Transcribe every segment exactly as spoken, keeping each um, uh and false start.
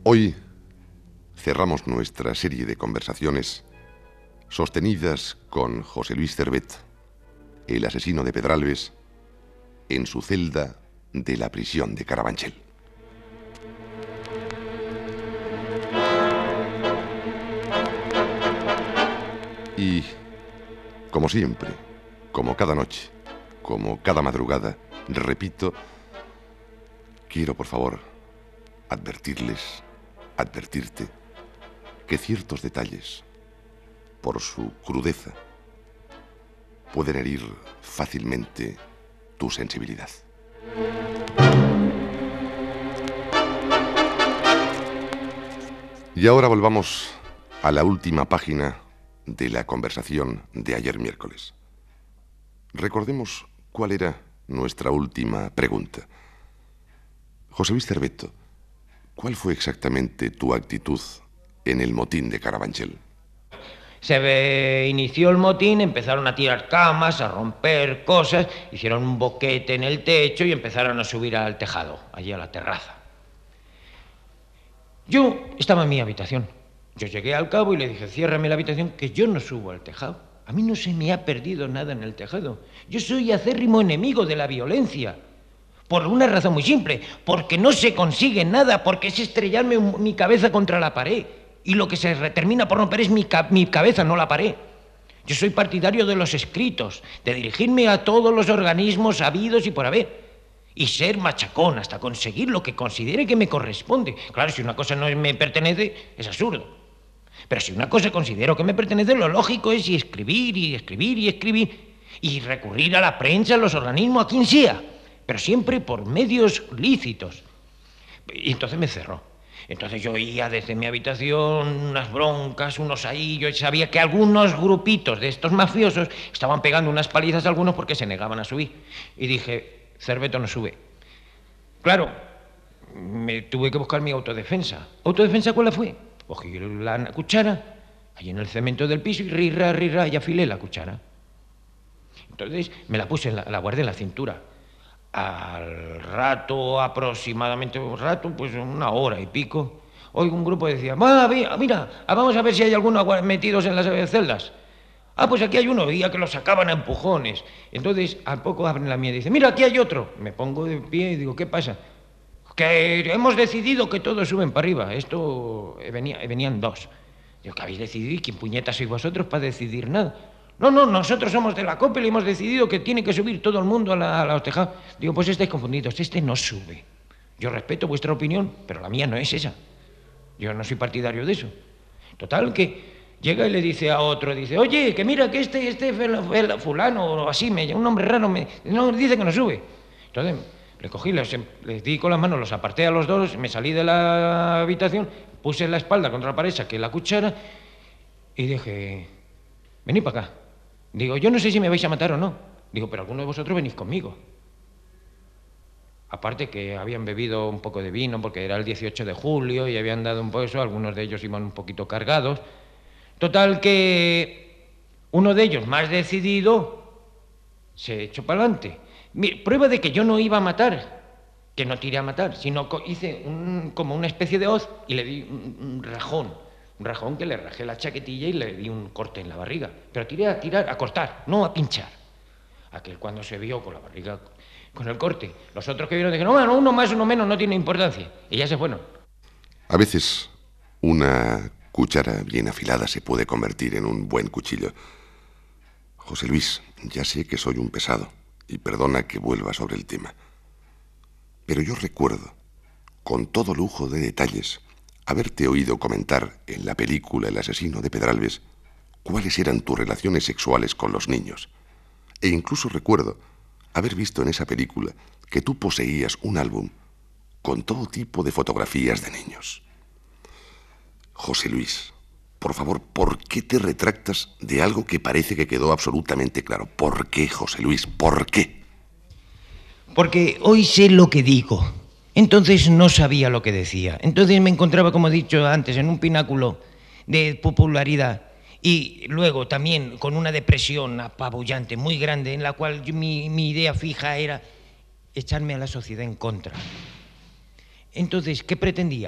Hoy cerramos nuestra serie de conversaciones sostenidas con José Luis Cervet, el asesino de Pedralbes, en su celda de la prisión de Carabanchel. Y, como siempre, como cada noche, como cada madrugada, repito, quiero por favor advertirles, advertirte, que ciertos detalles, por su crudeza, pueden herir fácilmente tu sensibilidad. Y ahora volvamos a la última página de la conversación de ayer miércoles. Recordemos cuál era nuestra última pregunta. José Luis Cerveto, ¿cuál fue exactamente tu actitud en el motín de Carabanchel? Se ve, inició el motín, empezaron a tirar camas, a romper cosas, hicieron un boquete en el techo y empezaron a subir al tejado, allí a la terraza. Yo estaba en mi habitación. Yo llegué al cabo y le dije, ciérrame la habitación, que yo no subo al tejado. A mí no se me ha perdido nada en el tejado. Yo soy acérrimo enemigo de la violencia. Por una razón muy simple, porque no se consigue nada, porque es estrellarme mi cabeza contra la pared. Y lo que se termina por romper es mi, ca mi cabeza, no la pared. Yo soy partidario de los escritos, de dirigirme a todos los organismos habidos y por haber. Y ser machacón hasta conseguir lo que considere que me corresponde. Claro, si una cosa no me pertenece, es absurdo. Pero si una cosa considero que me pertenece, lo lógico es y escribir y escribir y escribir. Y recurrir a la prensa, a los organismos, a quien sea. Pero siempre por medios lícitos. Y entonces me cerró. Entonces yo oía desde mi habitación unas broncas, unos ahí, yo sabía que algunos grupitos de estos mafiosos estaban pegando unas palizas a algunos porque se negaban a subir. Y dije, Cerveto no sube. Claro, me tuve que buscar mi autodefensa. ¿Autodefensa cuál fue? Cogí la cuchara, allí en el cemento del piso y rirra, rirra, y afilé la cuchara. Entonces me la puse, en la, la guardé en la cintura. Al rato, aproximadamente un rato, pues una hora y pico, oigo un grupo que decía, ah, mira, vamos a ver si hay algunos metidos en las celdas. Ah, pues aquí hay uno, veía que lo sacaban a empujones. Entonces, al poco abren la mía y dice, mira, aquí hay otro. Me pongo de pie y digo, ¿qué pasa? Que hemos decidido que todos suben para arriba. Esto venía, venían dos. Digo, ¿qué habéis decidido? ¿Y quién puñetas sois vosotros para decidir nada? No, no, nosotros somos de la COPE y hemos decidido que tiene que subir todo el mundo a, la, a los tejados. Digo, pues estáis confundidos, este no sube. Yo respeto vuestra opinión, pero la mía no es esa. Yo no soy partidario de eso. Total, que llega y le dice a otro, dice, oye, que mira, que este, este fulano, o así, me, un nombre raro, me, no, dice que no sube. Entonces, le cogí, les, les di con las manos, los aparté a los dos, me salí de la habitación, puse la espalda contra la pared, saqué la cuchara y dije, venid para acá. Digo, yo no sé si me vais a matar o no. Digo, pero alguno de vosotros venís conmigo. Aparte que habían bebido un poco de vino porque era el dieciocho de julio y habían dado un poco eso, algunos de ellos iban un poquito cargados. Total que uno de ellos, más decidido, se echó para adelante. Prueba de que yo no iba a matar, que no tiré a matar, sino hice un, como una especie de hoz y le di un, un rajón. Un rajón que le rajé la chaquetilla y le di un corte en la barriga. Pero tiré a tirar, a cortar, no a pinchar. Aquel cuando se vio con la barriga, con el corte, los otros que vieron dijeron, no, uno más, uno menos, no tiene importancia. Y ya se fueron. A veces una cuchara bien afilada se puede convertir en un buen cuchillo. José Luis, ya sé que soy un pesado y perdona que vuelva sobre el tema. Pero yo recuerdo, con todo lujo de detalles, haberte oído comentar en la película El asesino de Pedralbes cuáles eran tus relaciones sexuales con los niños. E incluso recuerdo haber visto en esa película que tú poseías un álbum con todo tipo de fotografías de niños. José Luis, por favor, ¿por qué te retractas de algo que parece que quedó absolutamente claro? ¿Por qué, José Luis? ¿Por qué? Porque hoy sé lo que digo. Entonces no sabía lo que decía. Entonces me encontraba, como he dicho antes, en un pináculo de popularidad y luego también con una depresión apabullante muy grande en la cual yo, mi, mi idea fija era echarme a la sociedad en contra. Entonces, ¿qué pretendía?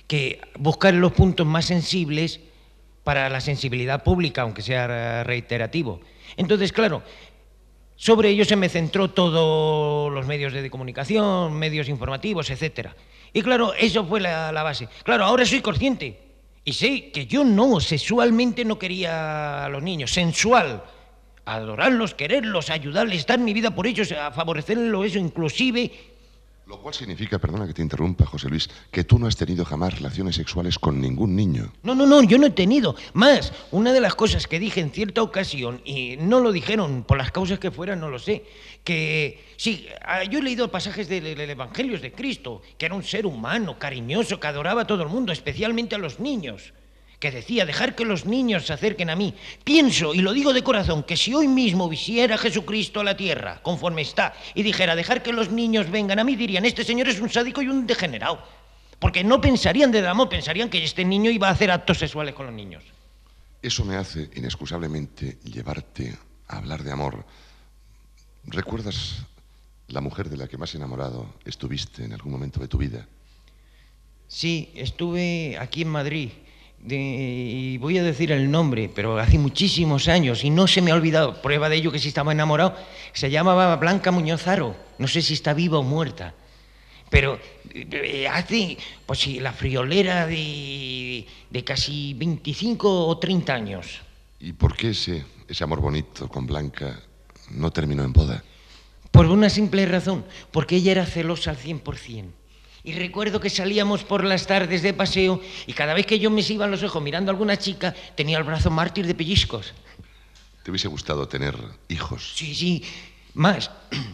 que buscar los puntos más sensibles para la sensibilidad pública, aunque sea reiterativo. Entonces, claro, sobre ello se me centró todos los medios de comunicación, medios informativos, etcétera. Y claro, eso fue la, la base. Claro, ahora soy consciente y sé que yo no, sexualmente no quería a los niños, sensual, adorarlos, quererlos, ayudarles, dar mi vida por ellos, a favorecerlos, eso, inclusive. Lo cual significa, perdona que te interrumpa, José Luis, que tú no has tenido jamás relaciones sexuales con ningún niño. No, no, no, yo no he tenido. Más, una de las cosas que dije en cierta ocasión, y no lo dijeron por las causas que fueran, no lo sé, que sí, yo he leído pasajes del, del Evangelio de Cristo, que era un ser humano, cariñoso, que adoraba a todo el mundo, especialmente a los niños, que decía, dejar que los niños se acerquen a mí. Pienso, y lo digo de corazón, que si hoy mismo visiera Jesucristo a la tierra, conforme está, y dijera, dejar que los niños vengan a mí, dirían, este señor es un sádico y un degenerado. Porque no pensarían del amor, pensarían que este niño iba a hacer actos sexuales con los niños. Eso me hace, inexcusablemente, llevarte a hablar de amor. ¿Recuerdas la mujer de la que más enamorado estuviste en algún momento de tu vida? Sí, estuve aquí en Madrid. De, y voy a decir el nombre, pero hace muchísimos años y no se me ha olvidado, prueba de ello que sí estaba enamorado, se llamaba Blanca Muñoz Haro, no sé si está viva o muerta, pero eh, hace, pues sí, la friolera de, de casi veinticinco o treinta años. ¿Y por qué ese, ese amor bonito con Blanca no terminó en boda? Por una simple razón, porque ella era celosa al cien por cien. Y recuerdo que salíamos por las tardes de paseo y cada vez que yo me iba los ojos mirando a alguna chica, tenía el brazo mártir de pellizcos. ¿Te hubiese gustado tener hijos? Sí, sí. Más,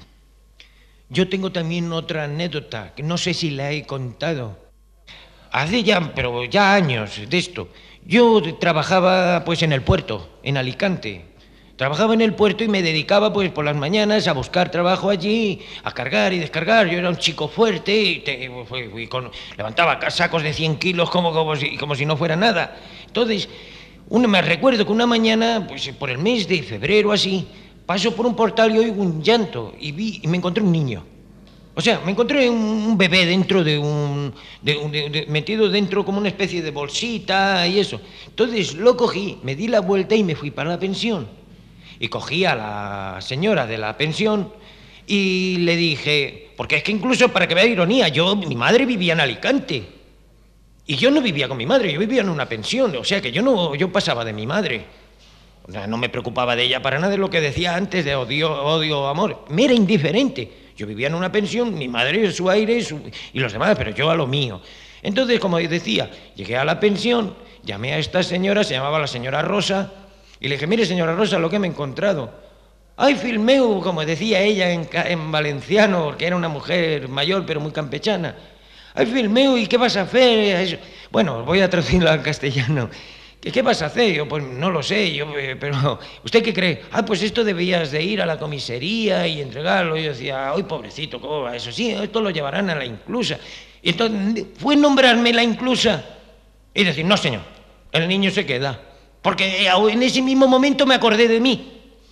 yo tengo también otra anécdota, que no sé si la he contado. Hace ya, pero ya años de esto. Yo trabajaba pues en el puerto, en Alicante. Trabajaba en el puerto y me dedicaba pues por las mañanas a buscar trabajo allí, a cargar y descargar. Yo era un chico fuerte y, te, y, y con, levantaba sacos de cien kilos como, como, si, como si no fuera nada. Entonces, una, me recuerdo que una mañana, pues por el mes de febrero así, paso por un portal y oigo un llanto y, vi, y me encontré un niño. O sea, me encontré un, un bebé dentro de un... De, de, de, metido dentro como una especie de bolsita y eso. Entonces lo cogí, me di la vuelta y me fui para la pensión. Y cogí a la señora de la pensión y le dije, porque es que incluso para que vea ironía, yo, mi madre vivía en Alicante y yo no vivía con mi madre, yo vivía en una pensión, o sea que yo no, yo pasaba de mi madre, o sea, no me preocupaba de ella para nada de lo que decía antes de odio, odio, amor, me era indiferente, yo vivía en una pensión, mi madre su aire su, y los demás, pero yo a lo mío. Entonces, como decía, llegué a la pensión, llamé a esta señora, se llamaba la señora Rosa. Y le dije, mire, señora Rosa, lo que me he encontrado. Ay, filmeu, como decía ella en, en valenciano, porque era una mujer mayor, pero muy campechana. Ay, filmeu, ¿y qué vas a hacer? Bueno, voy a traducirlo al castellano. ¿Qué, ¿Qué vas a hacer? Yo, pues no lo sé, yo, eh, pero ¿usted qué cree? Ah, pues esto debías de ir a la comisaría y entregarlo. Y yo decía, ay, pobrecito, ¿cómo va eso? Sí, esto lo llevarán a la inclusa. Y entonces fue nombrarme la inclusa y decir, no, señor, el niño se queda. Porque en ese mismo momento me acordé de mí.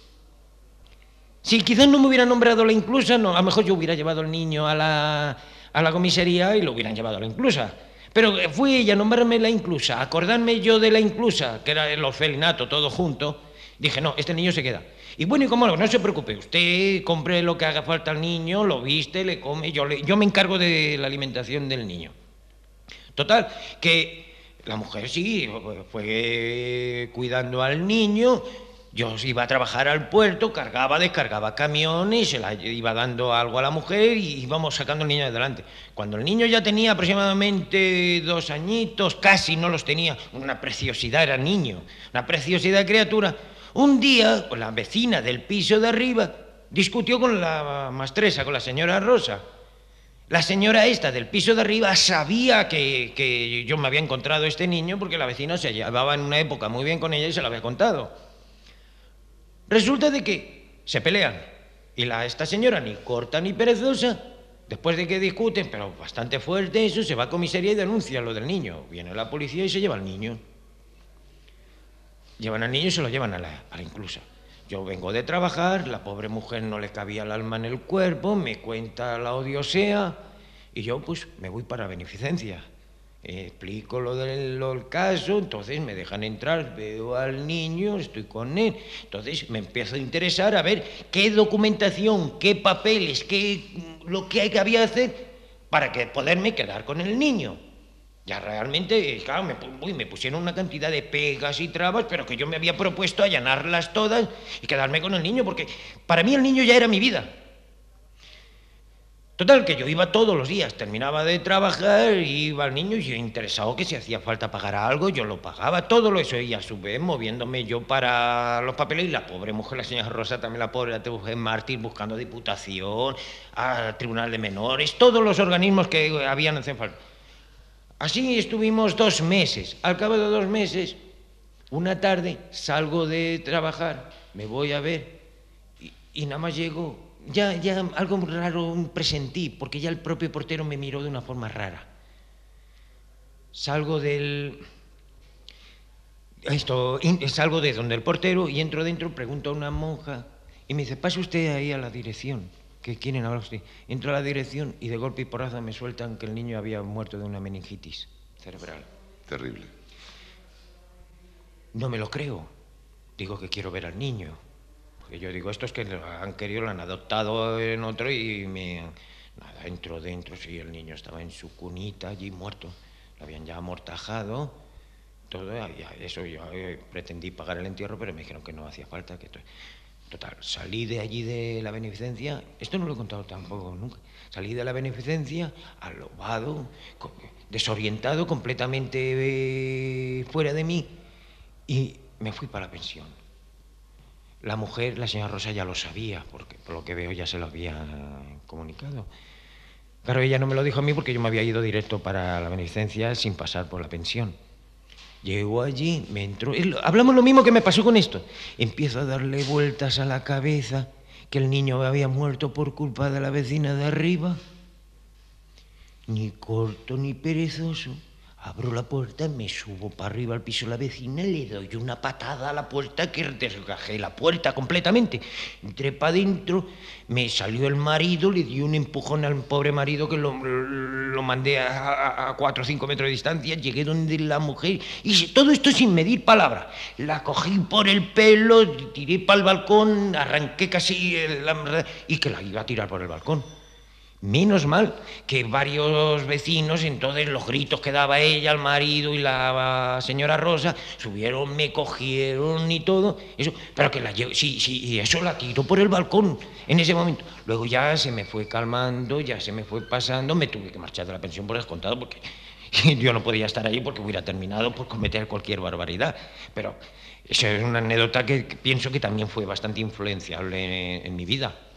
Si quizás no me hubiera nombrado la inclusa, no, a lo mejor yo hubiera llevado al niño a la, a la comisaría y lo hubieran llevado a la inclusa. Pero fue ella a nombrarme la inclusa, acordarme yo de la inclusa, que era el orfelinato todo junto. Dije, no, este niño se queda. Y bueno, y cómo no, no se preocupe, usted compre lo que haga falta al niño, lo viste, le come, yo, le, yo me encargo de la alimentación del niño. Total, que... La mujer sí, fue cuidando al niño, yo iba a trabajar al puerto, cargaba, descargaba camiones, se la iba dando algo a la mujer y íbamos sacando al niño adelante. Cuando el niño ya tenía aproximadamente dos añitos, casi no los tenía, una preciosidad era niño, una preciosidad de criatura, un día la vecina del piso de arriba discutió con la maestresa, con la señora Rosa. La señora esta del piso de arriba sabía que, que yo me había encontrado este niño porque la vecina se llevaba en una época muy bien con ella y se lo había contado. Resulta de que se pelean y la, esta señora, ni corta ni perezosa, después de que discuten, pero bastante fuerte eso, se va a comisaría y denuncia lo del niño. Viene la policía y se lleva al niño. Llevan al niño y se lo llevan a la, a la inclusa. Yo vengo de trabajar, la pobre mujer no le cabía el alma en el cuerpo, me cuenta la odisea y yo pues me voy para beneficencia. Explico lo del, lo del caso, entonces me dejan entrar, veo al niño, estoy con él, entonces me empiezo a interesar a ver qué documentación, qué papeles, qué lo que había que hacer para que poderme quedar con el niño. Ya realmente, claro, me, uy, me pusieron una cantidad de pegas y trabas, pero que yo me había propuesto allanarlas todas y quedarme con el niño, porque para mí el niño ya era mi vida. Total, que yo iba todos los días, terminaba de trabajar, iba al niño y yo interesado que si hacía falta pagar algo, yo lo pagaba, todo lo eso, y a su vez moviéndome yo para los papeles, y la pobre mujer, la señora Rosa, también la pobre, la mujer mártir, buscando diputación, al Tribunal de Menores, todos los organismos que habían hacen falta. Así estuvimos dos meses. Al cabo de dos meses, una tarde salgo de trabajar, me voy a ver y, y nada más llego, ya, ya algo raro presentí, porque ya el propio portero me miró de una forma rara. Salgo del... Esto, salgo de donde el portero y entro dentro, pregunto a una monja y me dice, pase usted ahí a la dirección, que quieren hablar usted. Entro a la dirección y de golpe y porrazo me sueltan que el niño había muerto de una meningitis cerebral. Terrible. No me lo creo. Digo que quiero ver al niño. Porque yo digo, estos que lo han querido, lo han adoptado en otro y me... Nada, entro dentro, sí, el niño estaba en su cunita allí muerto. Lo habían ya amortajado. Todo, ya, eso yo eh, pretendí pagar el entierro, pero me dijeron que no hacía falta. Que Total, salí de allí de la beneficencia, esto no lo he contado tampoco nunca, salí de la beneficencia, alobado, desorientado, completamente eh, fuera de mí, y me fui para la pensión. La mujer, la señora Rosa, ya lo sabía, porque por lo que veo ya se lo había comunicado. Claro, ella no me lo dijo a mí porque yo me había ido directo para la beneficencia sin pasar por la pensión. Llego allí, me entró... Hablamos lo mismo que me pasó con esto. Empiezo a darle vueltas a la cabeza, que el niño había muerto por culpa de la vecina de arriba. Ni corto ni perezoso. Abro la puerta, me subo para arriba al piso de la vecina, le doy una patada a la puerta que desgajé la puerta completamente. Entré para adentro, me salió el marido, le di un empujón al pobre marido que lo, lo mandé a, a cuatro o cinco metros de distancia, llegué donde la mujer, y todo esto sin medir palabra. La cogí por el pelo, tiré para el balcón, arranqué casi la, y que la iba a tirar por el balcón. Menos mal que varios vecinos, entonces los gritos que daba ella, el marido y la señora Rosa, subieron, me cogieron y todo, eso, pero que la llevo, sí, sí, y eso la tiró por el balcón en ese momento. Luego ya se me fue calmando, ya se me fue pasando, me tuve que marchar de la pensión por descontado porque yo no podía estar allí porque hubiera terminado por cometer cualquier barbaridad. Pero esa es una anécdota que, que pienso que también fue bastante influenciable en, en mi vida.